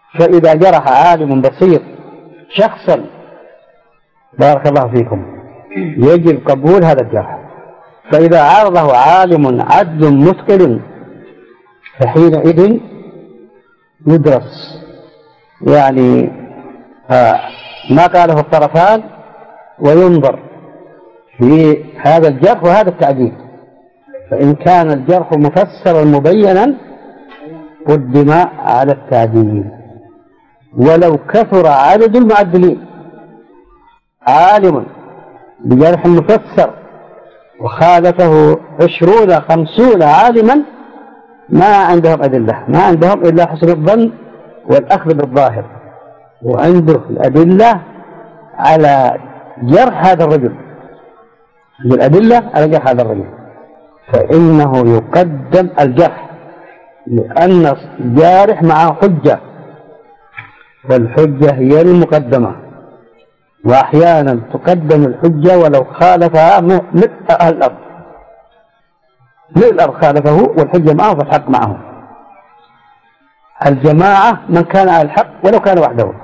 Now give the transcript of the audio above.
فإذا جرح عالم بسيط شخصا بارك الله فيكم يجب قبول هذا الجرح. فإذا عارضه عالم عدل متقن فحينئذ يدرس يعني ما قاله الطرفان وينظر في هذا الجرح وهذا التعديل. فإن كان الجرح مفسرا مبينا قدم على التعديل ولو كثر عدد المعدلين. عالم بجرح مفسر وخالفه 20 50 عالما ما عندهم أدلة، ما عندهم إلا حسن الظن والأخذ بالظاهر، وعنده الأدلة على جرح هذا الرجل، الأدلة على جرح هذا الرجل، فإنه يقدم الجرح لأن الجارح معه حجة، والحجة هي المقدمة، وأحيانا تقدم الحجة ولو خالفها مثل أهل الأرض، مثل الأرض خالفه والحجة معه فالحق معه. الجماعة من كان على الحق ولو كان وحده،